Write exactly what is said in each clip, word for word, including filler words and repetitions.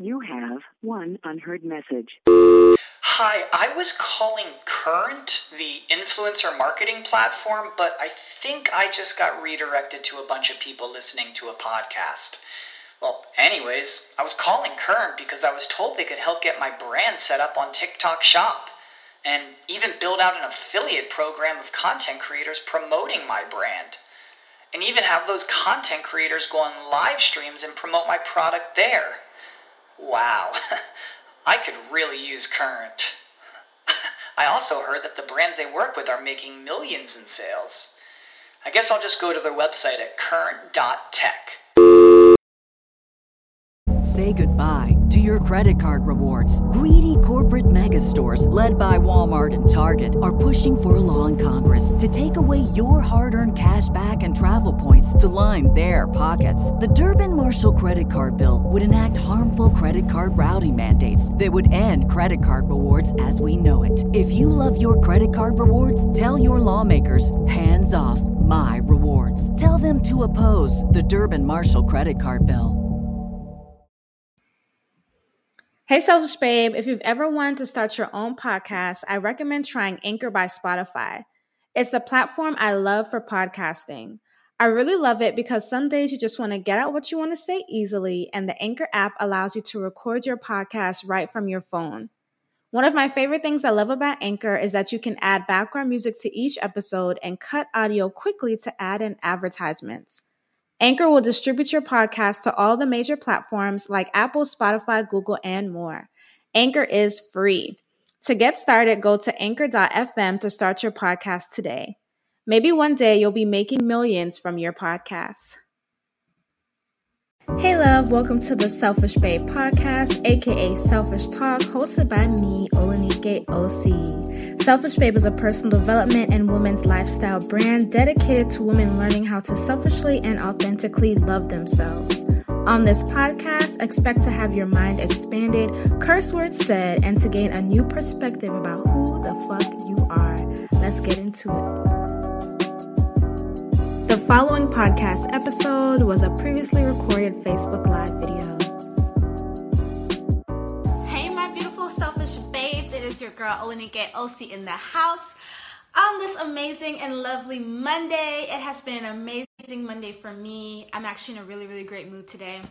You have one unheard message. Hi, I was calling Current, the influencer marketing platform, but I think I just got redirected to a bunch of people listening to a podcast. Well, anyways, I was calling Current because I was told they could help get my brand set up on TikTok Shop, and even build out an affiliate program of content creators promoting my brand, and even have those content creators go on live streams and promote my product there. Wow, I could really use Current. I also heard that the brands they work with are making millions in sales. I guess I'll just go to their website at current dot tech. Say goodbye to your credit card rewards. Greedy corporate mega stores, led by Walmart and Target, are pushing for a law in Congress to take away your hard-earned cash back and travel points to line their pockets. The Durbin-Marshall credit card bill would enact harmful credit card routing mandates that would end credit card rewards as we know it. If you love your credit card rewards, tell your lawmakers, hands off my rewards. Tell them to oppose the Durbin-Marshall credit card bill. Hey, Selfish Babe, if you've ever wanted to start your own podcast, I recommend trying Anchor by Spotify. It's the platform I love for podcasting. I really love it because some days you just want to get out what you want to say easily, and the Anchor app allows you to record your podcast right from your phone. One of my favorite things I love about Anchor is that you can add background music to each episode and cut audio quickly to add in advertisements. Anchor will distribute your podcast to all the major platforms like Apple, Spotify, Google, and more. Anchor is free. To get started, go to anchor dot f m to start your podcast today. Maybe one day you'll be making millions from your podcast. Hey love, welcome to the Selfish Babe podcast, aka Selfish Talk, hosted by me, Olanike O C. Selfish Babe is a personal development and women's lifestyle brand dedicated to women learning how to selfishly and authentically love themselves. On this podcast, expect to have your mind expanded, curse words said, and to gain a new perspective about who the fuck you are. Let's get into it. The following podcast episode was a previously recorded Facebook Live video. Hey, my beautiful selfish babes. It is your girl, Olanike O C, in the house on this amazing and lovely Monday. It has been an amazing Monday for me. I'm actually in a really, really great mood today.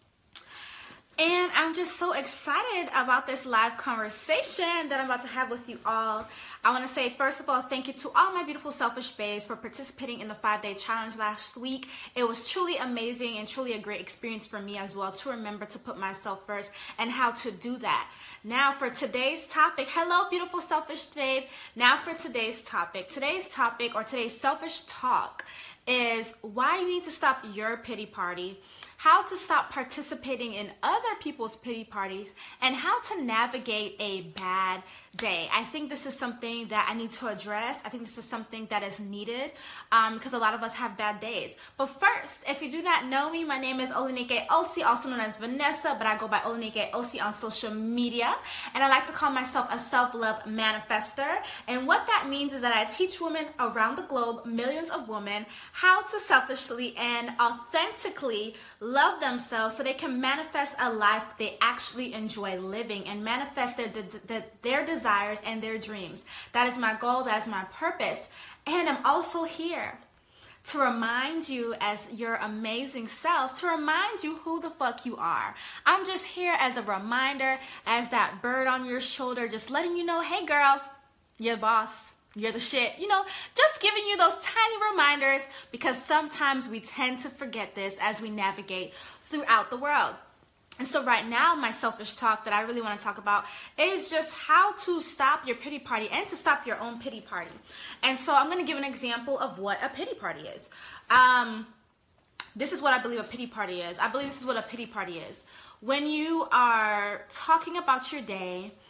And I'm just so excited about this live conversation that I'm about to have with you all. I want to say, first of all, thank you to all my beautiful selfish babes for participating in the five-day challenge last week. It was truly amazing and truly a great experience for me as well to remember to put myself first and how to do that. Now for today's topic, hello, beautiful selfish babe. Now for today's topic. Today's topic or today's selfish talk is why you need to stop your pity party, how to stop participating in other people's pity parties, and how to navigate a bad day. I think this is something that I need to address. I think this is something that is needed um, because a lot of us have bad days. But first, if you do not know me, my name is Olanike O C, also known as Vanessa, but I go by Olanike O C on social media. And I like to call myself a self-love manifester. And what that means is that I teach women around the globe, millions of women, how to selfishly and authentically love themselves so they can manifest a life they actually enjoy living and manifest their, their, their desires and their dreams. That is my goal. That is my purpose. And I'm also here to remind you as your amazing self, to remind you who the fuck you are. I'm just here as a reminder, as that bird on your shoulder, just letting you know, hey girl, you're the boss. You're the shit. You know, just giving you those tiny reminders because sometimes we tend to forget this as we navigate throughout the world. And so right now, my selfish talk that I really want to talk about is just how to stop your pity party and to stop your own pity party. And so I'm going to give an example of what a pity party is. Um, this is what I believe a pity party is. I believe this is what a pity party is. When you are talking about your day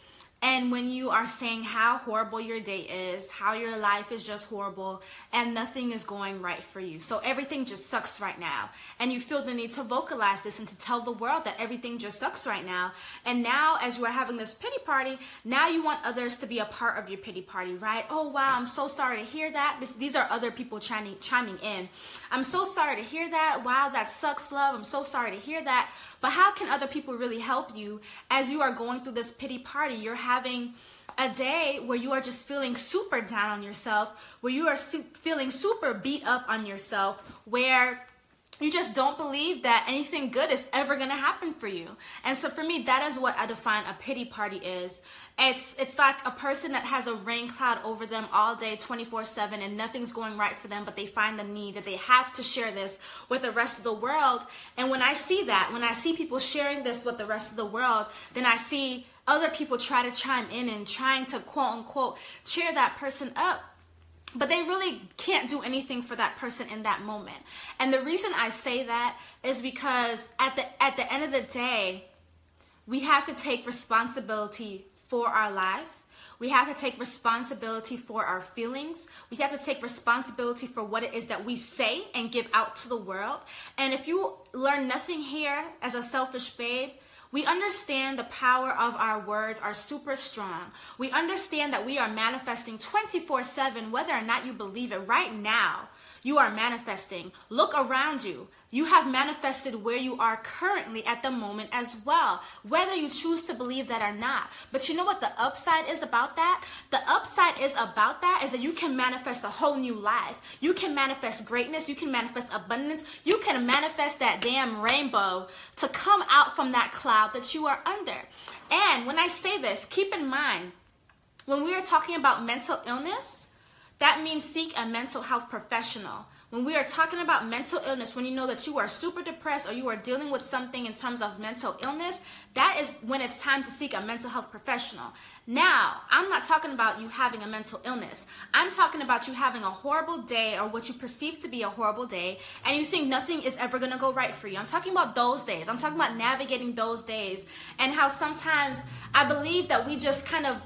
And when you are saying how horrible your day is, how your life is just horrible, and nothing is going right for you. So everything just sucks right now. And you feel the need to vocalize this and to tell the world that everything just sucks right now. And now, as you are having this pity party, now you want others to be a part of your pity party, right? Oh, wow, I'm so sorry to hear that. This, these are other people chiming, chiming in. I'm so sorry to hear that. Wow, that sucks, love. I'm so sorry to hear that. But how can other people really help you as you are going through this pity party? You're having a day where you are just feeling super down on yourself, where you are su- feeling super beat up on yourself, where you just don't believe that anything good is ever going to happen for you. And so for me, that is what I define a pity party is. It's it's like a person that has a rain cloud over them all day, twenty-four seven, and nothing's going right for them, but they find the need that they have to share this with the rest of the world. And when I see that, when I see people sharing this with the rest of the world, then I see other people try to chime in and trying to quote unquote cheer that person up. But they really can't do anything for that person in that moment. And the reason I say that is because at the at the end of the day, we have to take responsibility for our life. We have to take responsibility for our feelings. We have to take responsibility for what it is that we say and give out to the world. And if you learn nothing here as a selfish babe, we understand the power of our words are super strong. We understand that we are manifesting twenty-four seven, whether or not you believe it. Right now, you are manifesting. Look around you. You have manifested where you are currently at the moment as well, whether you choose to believe that or not. But you know what the upside is about that? The upside is about that is that you can manifest a whole new life. You can manifest greatness. You can manifest abundance. You can manifest that damn rainbow to come out from that cloud that you are under. And when I say this, keep in mind, when we are talking about mental illness, that means seek a mental health professional. When we are talking about mental illness, when you know that you are super depressed or you are dealing with something in terms of mental illness, that is when it's time to seek a mental health professional. Now, I'm not talking about you having a mental illness. I'm talking about you having a horrible day or what you perceive to be a horrible day, and you think nothing is ever going to go right for you. I'm talking about those days. I'm talking about navigating those days and how sometimes I believe that we just kind of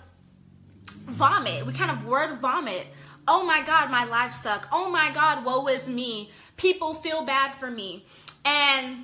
vomit. We kind of word vomit. Oh my God, my life sucks. Oh my God, woe is me. People feel bad for me. And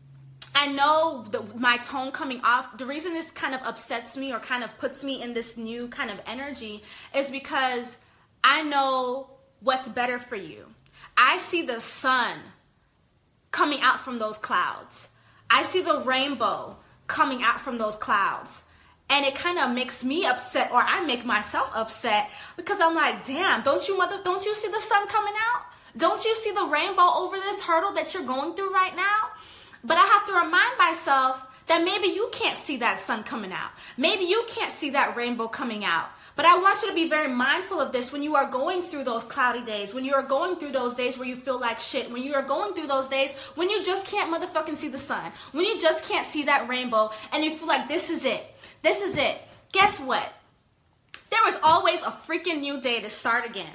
I know the, my tone coming off, the reason this kind of upsets me or kind of puts me in this new kind of energy is because I know what's better for you. I see the sun coming out from those clouds. I see the rainbow coming out from those clouds. And it kind of makes me upset, or I make myself upset, because I'm like, damn, don't you mother, don't you see the sun coming out? Don't you see the rainbow over this hurdle that you're going through right now? But I have to remind myself that maybe you can't see that sun coming out. Maybe you can't see that rainbow coming out. But I want you to be very mindful of this when you are going through those cloudy days, when you are going through those days where you feel like shit, when you are going through those days when you just can't motherfucking see the sun, when you just can't see that rainbow, and you feel like this is it. This is it. Guess what? There is always a freaking new day to start again.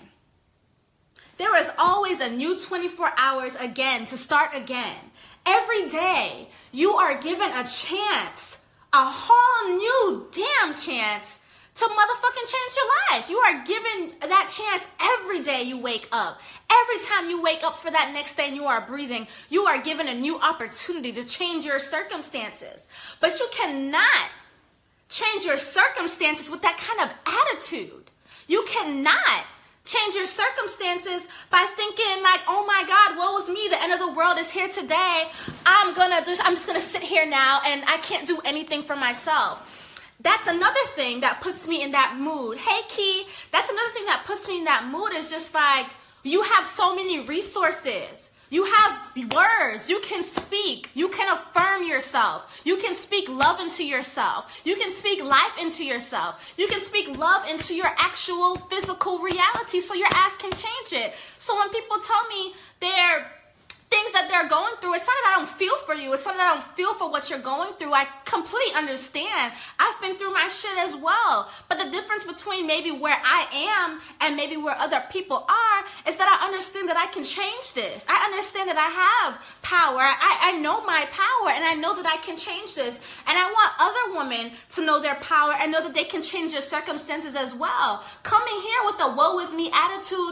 There is always a new twenty-four hours again to start again. Every day, you are given a chance, a whole new damn chance to motherfucking change your life. You are given that chance every day you wake up. Every time you wake up for that next day and you are breathing, you are given a new opportunity to change your circumstances. But you cannot change your circumstances with that kind of attitude. You cannot change your circumstances by thinking like, oh my God, woe is me, the end of the world is here today. I'm gonna just, I'm just gonna sit here now and I can't do anything for myself. That's another thing that puts me in that mood. Hey Key, that's another thing that puts me in that mood is just like, you have so many resources. You have words. You can speak. You can affirm yourself. You can speak love into yourself. You can speak life into yourself. You can speak love into your actual physical reality so your ass can change it. So when people tell me they're things that they're going through. It's not that I don't feel for you. It's not that I don't feel for what you're going through. I completely understand. I've been through my shit as well. But the difference between maybe where I am and maybe where other people are is that I understand that I can change this. I understand that I have power. I, I know my power, and I know that I can change this. And I want other women to know their power and know that they can change their circumstances as well. Coming here with a woe is me attitude,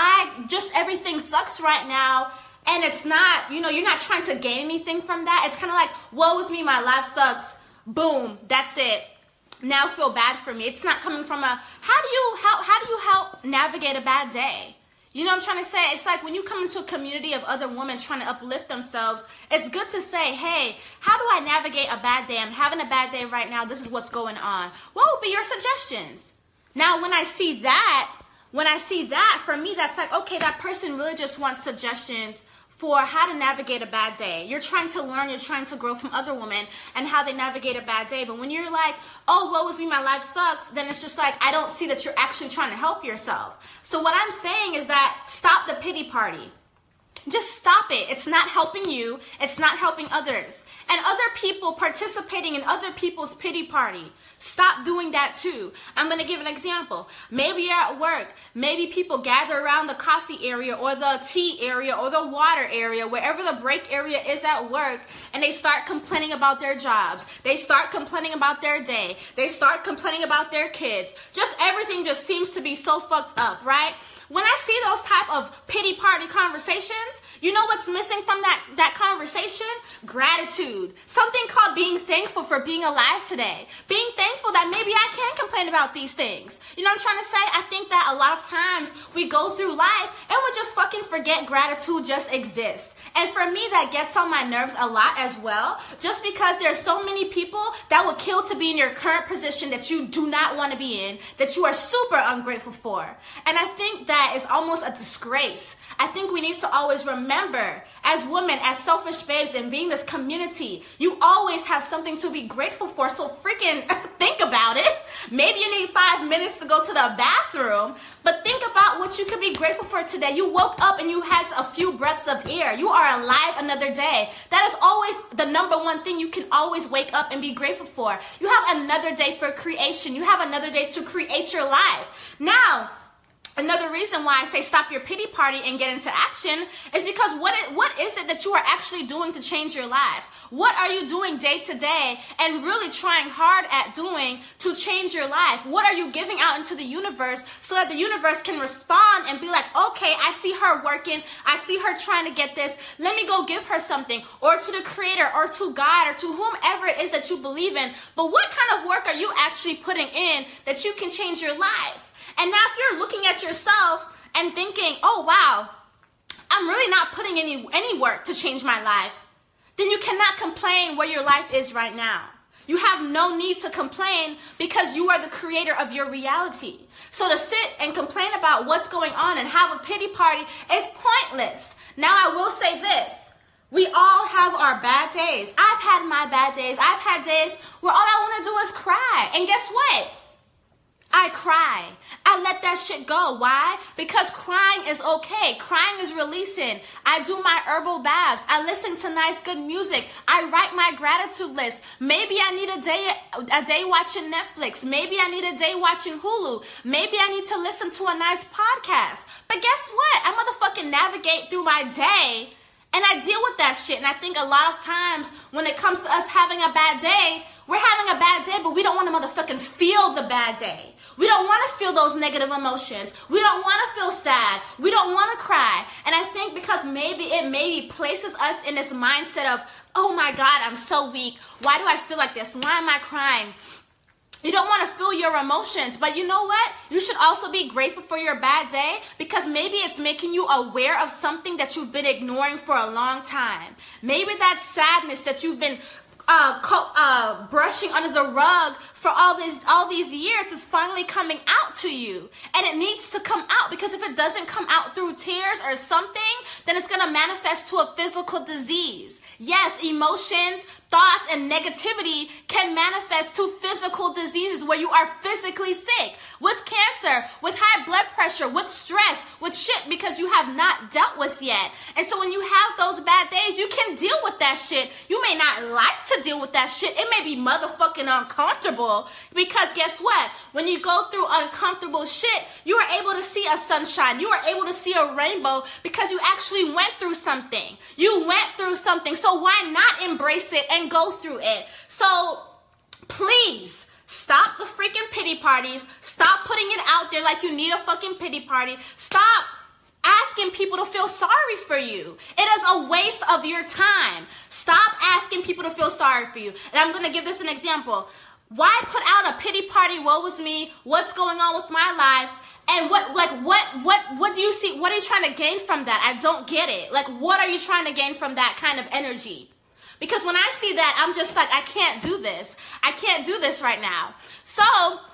I just, everything sucks right now. And it's not, you know, you're not trying to gain anything from that. It's kind of like, woe is me, my life sucks. Boom, that's it. Now feel bad for me. It's not coming from a, how do you help, how do you help navigate a bad day? You know what I'm trying to say? It's like when you come into a community of other women trying to uplift themselves, it's good to say, hey, how do I navigate a bad day? I'm having a bad day right now. This is what's going on. What would be your suggestions? Now, when I see that, when I see that, for me, that's like, okay, that person really just wants suggestions for how to navigate a bad day. You're trying to learn, you're trying to grow from other women and how they navigate a bad day. But when you're like, oh, woe is me, my life sucks, then it's just like, I don't see that you're actually trying to help yourself. So what I'm saying is that stop the pity party. Just stop it. It's not helping you. It's not helping others. And other people participating in other people's pity party. Stop doing that too. I'm going to give an example. Maybe you're at work. Maybe people gather around the coffee area or the tea area or the water area, wherever the break area is at work, and they start complaining about their jobs. They start complaining about their day. They start complaining about their kids. Just everything just seems to be so fucked up, right? When I see those type of pity party conversations, you know what's missing from that, that conversation? Gratitude. Something called being thankful for being alive today. Being thankful that maybe I can complain about these things. You know what I'm trying to say? I think that a lot of times we go through life and we just fucking forget gratitude just exists. And for me, that gets on my nerves a lot as well, just because there's so many people that would kill to be in your current position that you do not want to be in, that you are super ungrateful for. And I think that is almost a disgrace. I think we need to always remember, as women, as selfish babes, and being this community, you always have something to be grateful for. So freaking think about it. Maybe you need five minutes to go to the bathroom, but think about what you could be grateful for today. You woke up and you had a few breaths of air. You are alive another day. That is always the number one thing you can always wake up and be grateful for. You have another day for creation. You have another day to create your life. Now, another reason why I say stop your pity party and get into action is because what it, what is it that you are actually doing to change your life? What are you doing day to day and really trying hard at doing to change your life? What are you giving out into the universe so that the universe can respond and be like, okay, I see her working. I see her trying to get this. Let me go give her something, or to the creator or to God or to whomever it is that you believe in. But what kind of work are you actually putting in that you can change your life? And now if you're looking at yourself and thinking, oh, wow, I'm really not putting any any work to change my life, then you cannot complain where your life is right now. You have no need to complain because you are the creator of your reality. So to sit and complain about what's going on and have a pity party is pointless. Now I will say this. We all have our bad days. I've had my bad days. I've had days where all I want to do is cry. And guess what? I cry. I let that shit go. Why? Because crying is okay. Crying is releasing. I do my herbal baths. I listen to nice, good music. I write my gratitude list. Maybe I need a day, a day watching Netflix. Maybe I need a day watching Hulu. Maybe I need to listen to a nice podcast. But guess what? I motherfucking navigate through my day and I deal with that shit. And I think a lot of times when it comes to us having a bad day, we're having a bad day, but we don't want to motherfucking feel the bad day. We don't want to feel those negative emotions. We don't want to feel sad. We don't want to cry. And I think because maybe it maybe places us in this mindset of, oh my God, I'm so weak. Why do I feel like this? Why am I crying? You don't want to feel your emotions, but you know what? You should also be grateful for your bad day because maybe it's making you aware of something that you've been ignoring for a long time. Maybe that sadness that you've been uh, co- uh, brushing under the rug for all these all these years is finally coming out to you. And it needs to come out, because if it doesn't come out through tears or something, then it's going to manifest to a physical disease. Yes, emotions, thoughts, and negativity can manifest to physical diseases where you are physically sick, with cancer, with high blood pressure, with stress, with shit because you have not dealt with yet. And so when you have those bad days, you can deal with that shit. You may not like to deal with that shit. It may be motherfucking uncomfortable, because guess what? When you go through uncomfortable shit, you are able to see a sunshine. You are able to see a rainbow because you actually went through something. You went through something. So why not embrace it and go through it? So please, stop the freaking pity parties. Stop putting it out there like you need a fucking pity party. Stop asking people to feel sorry for you. It is a waste of your time. Stop asking people to feel sorry for you. And I'm going to give this an example. Why put out a pity party, woe is me, what's going on with my life? And what, like, what, what, what do you see? What are you trying to gain from that? I don't get it. Like, what are you trying to gain from that kind of energy? Because when I see that, I'm just like, I can't do this. I can't do this right now. So,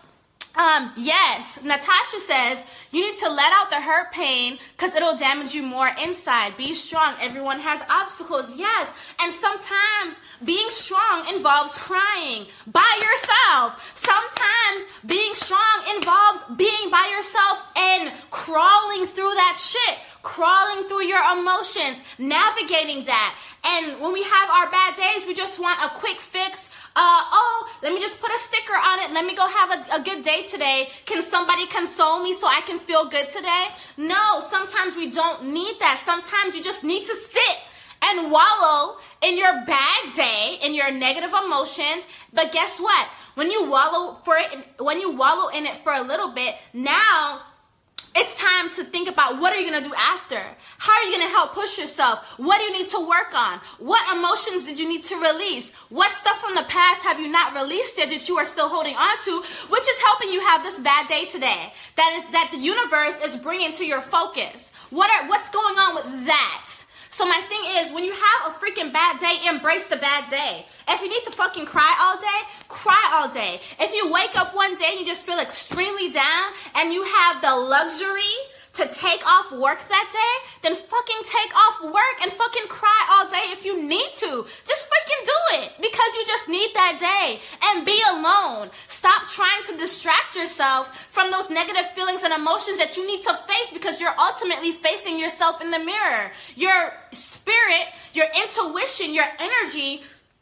um, yes, Natasha says, you need to let out the hurt pain because it'll damage you more inside. Be strong. Everyone has obstacles. Yes. And sometimes being strong involves crying by yourself. Sometimes being strong involves being by yourself and crawling through that shit, crawling through your emotions, navigating that. And when we have our bad days, we just want a quick fix. Uh, oh, let me just put a sticker on it. Let me go have a, a good day today. Can somebody console me so I can feel good today? No, sometimes we don't need that. Sometimes you just need to sit and wallow in your bad day, in your negative emotions. But guess what? When you wallow for it, when you wallow in it for a little bit, now it's time to think about, what are you going to do after? How are you going to help push yourself? What do you need to work on? What emotions did you need to release? What stuff from the past have you not released yet that you are still holding on to, which is helping you have this bad day today? That is that the universe is bringing to your focus. What are what's going on with that? So my thing is, when you have a freaking bad day, embrace the bad day. If you need to fucking cry all day, cry all day. If you wake up one day and you just feel extremely down and you have the luxury to take off work that day, then fucking take off work and fucking cry all day if you need to. Just freaking do it, because you just need that day. And be alone. Stop trying to distract yourself from those negative feelings and emotions that you need to face, because you're ultimately facing yourself in the mirror. Your spirit, your intuition, your energy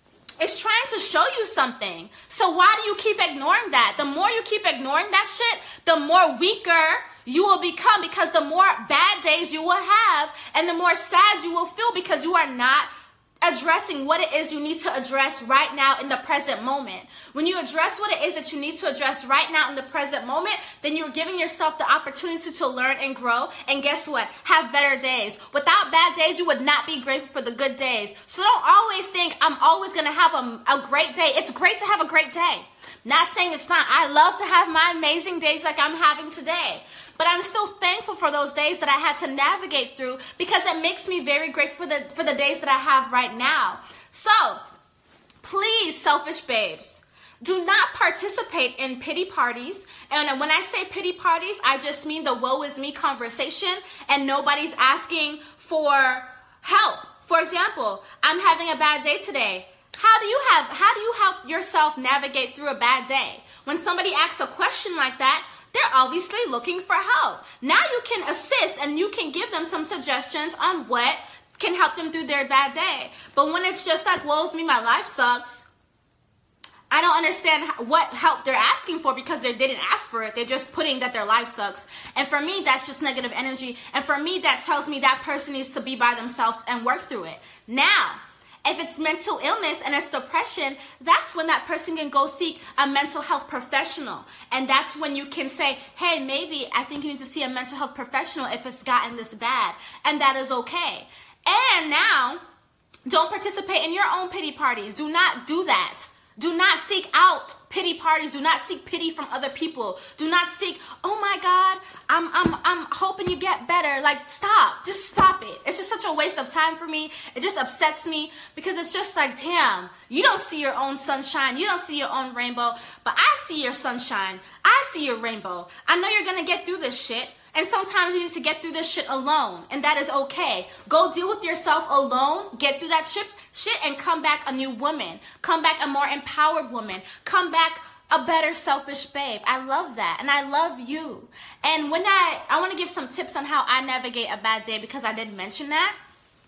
is trying to show you something. So why do you keep ignoring that? The more you keep ignoring that shit, the more weaker you will become, because the more bad days you will have and the more sad you will feel, because you are not addressing what it is you need to address right now in the present moment. When you address what it is that you need to address right now in the present moment, then you're giving yourself the opportunity to learn and grow. And guess what? Have better days. Without bad days, you would not be grateful for the good days. So don't always think, I'm always going to have a, a great day. It's great to have a great day. Not saying it's not. I love to have my amazing days like I'm having today. But I'm still thankful for those days that I had to navigate through, because it makes me very grateful for the, for the days that I have right now. So, please, selfish babes, do not participate in pity parties. And when I say pity parties, I just mean the woe is me conversation and nobody's asking for help. For example, I'm having a bad day today. How do you have, how do you help yourself navigate through a bad day? When somebody asks a question like that, they're obviously looking for help. Now you can assist and you can give them some suggestions on what can help them through their bad day. But when it's just like, woe's me, my life sucks, I don't understand what help they're asking for, because they didn't ask for it. They're just putting that their life sucks. And for me, that's just negative energy. And for me, that tells me that person needs to be by themselves and work through it. Now, if it's mental illness and it's depression, that's when that person can go seek a mental health professional. And that's when you can say, hey, maybe I think you need to see a mental health professional if it's gotten this bad. And that is okay. And now, don't participate in your own pity parties. Do not do that. Do not seek out pity parties. Do not seek pity from other people. Do not seek, oh my God, I'm I'm I'm hoping you get better. Like, stop. Just stop it. It's just such a waste of time for me. It just upsets me because it's just like, damn, you don't see your own sunshine. You don't see your own rainbow. But I see your sunshine. I see your rainbow. I know you're going to get through this shit. And sometimes you need to get through this shit alone. And that is okay. Go deal with yourself alone. Get through that shit, shit and come back a new woman. Come back a more empowered woman. Come back a better selfish babe. I love that. And I love you. And when I, I want to give some tips on how I navigate a bad day because I did mention that.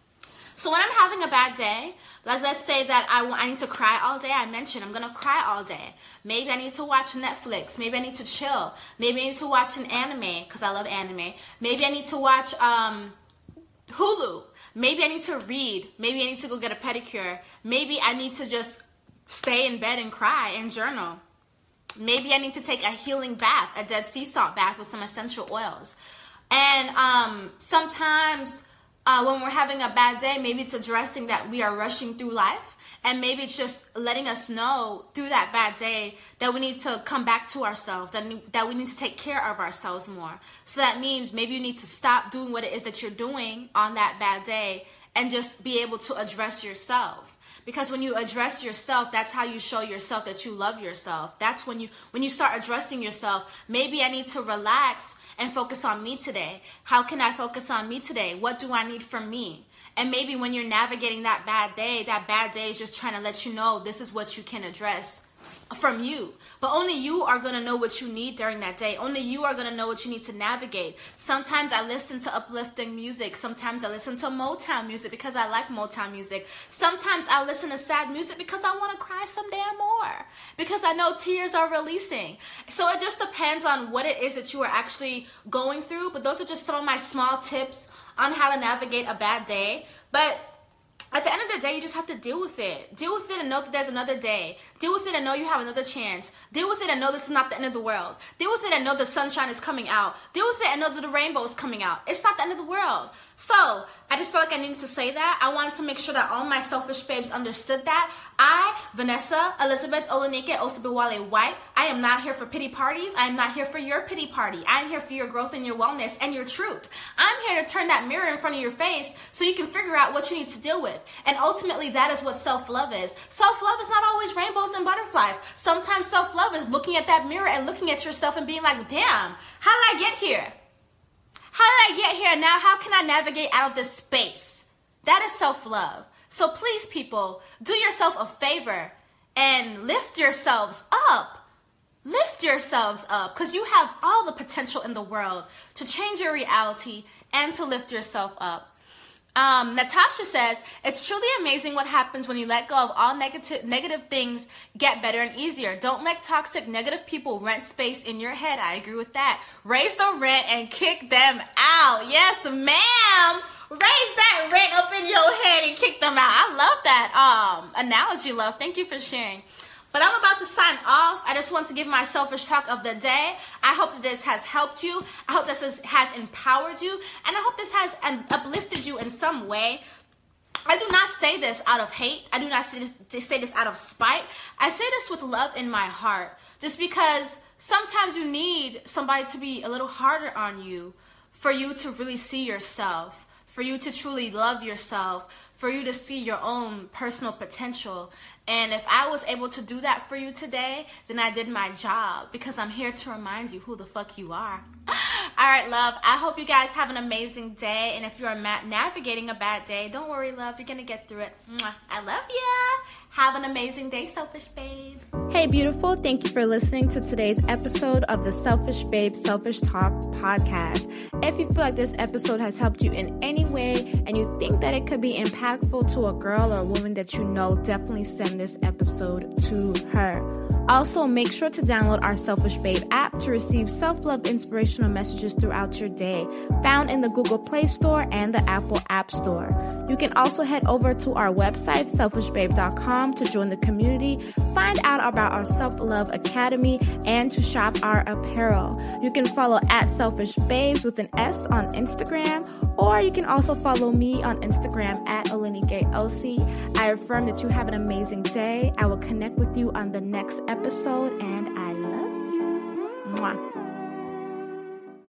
So when I'm having a bad day, like let's say that I, want, I need to cry all day. I mentioned I'm going to cry all day. Maybe I need to watch Netflix. Maybe I need to chill. Maybe I need to watch an anime because I love anime. Maybe I need to watch um, Hulu. Maybe I need to read. Maybe I need to go get a pedicure. Maybe I need to just stay in bed and cry and journal. Maybe I need to take a healing bath, a Dead Sea Salt bath with some essential oils. And um, sometimes... Uh, when we're having a bad day, maybe it's addressing that we are rushing through life. And maybe it's just letting us know through that bad day that we need to come back to ourselves, that, that we need to take care of ourselves more. So that means maybe you need to stop doing what it is that you're doing on that bad day and just be able to address yourself. Because when you address yourself, that's how you show yourself that you love yourself. That's when you when you start addressing yourself. Maybe I need to relax and focus on me today. How can I focus on me today? What do I need from me? And maybe when you're navigating that bad day, that bad day is just trying to let you know this is what you can address from you. But only you are going to know what you need during that day. Only you are going to know what you need to navigate. Sometimes I listen to uplifting music. Sometimes I listen to Motown music because I like Motown music. Sometimes I listen to sad music because I want to cry some damn more. Because I know tears are releasing. So it just depends on what it is that you are actually going through. But those are just some of my small tips on how to navigate a bad day. But at the end of the day, you just have to deal with it. Deal with it and know that there's another day. Deal with it and know you have another chance. Deal with it and know this is not the end of the world. Deal with it and know the sunshine is coming out. Deal with it and know that the rainbow is coming out. It's not the end of the world. So, I just felt like I needed to say that. I wanted to make sure that all my selfish babes understood that. I, Vanessa Elizabeth Olenike Osibowale White, I am not here for pity parties. I am not here for your pity party. I am here for your growth and your wellness and your truth. I'm here to turn that mirror in front of your face so you can figure out what you need to deal with. And ultimately, that is what self-love is. Self-love is not always rainbows and butterflies. Sometimes self-love is looking at that mirror and looking at yourself and being like, damn, how did I get here? How did I get here? Now, how can I navigate out of this space? That is self-love. So please, people, do yourself a favor and lift yourselves up. Lift yourselves up because you have all the potential in the world to change your reality and to lift yourself up. Um, Natasha says, it's truly amazing what happens when you let go of all negative negative things get better and easier. Don't let toxic negative people rent space in your head. I agree with that. Raise the rent and kick them out. Yes, ma'am. Raise that rent up in your head and kick them out. I love that um, analogy, love. Thank you for sharing. But I'm about to sign off. I just want to give my selfish talk of the day. I hope that this has helped you. I hope this has empowered you. And I hope this has uplifted you in some way. I do not say this out of hate. I do not say this out of spite. I say this with love in my heart. Just because sometimes you need somebody to be a little harder on you for you to really see yourself, for you to truly love yourself, for you to see your own personal potential. And if I was able to do that for you today, then I did my job because I'm here to remind you who the fuck you are. All right, love. I hope you guys have an amazing day. And if you're navigating a bad day, don't worry, love. You're going to get through it. I love ya. Have an amazing day, selfish babe. Hey, beautiful. Thank you for listening to today's episode of the Selfish Babe Selfish Talk podcast. If you feel like this episode has helped you in any way and you think that it could be impactful to a girl or a woman that you know, definitely send this episode to her. Also, make sure to download our Selfish Babe app to receive self-love inspirational messages throughout your day, found in the Google Play Store and the Apple App Store. You can also head over to our website, selfish babe dot com, to join the community, find out about our Self-Love Academy, and to shop our apparel. You can follow at Selfish Babes with an S on Instagram, or you can also follow me on Instagram at Olenike Osi. I affirm that you have an amazing day. I will connect with you on the next episode, and I love you. Mwah.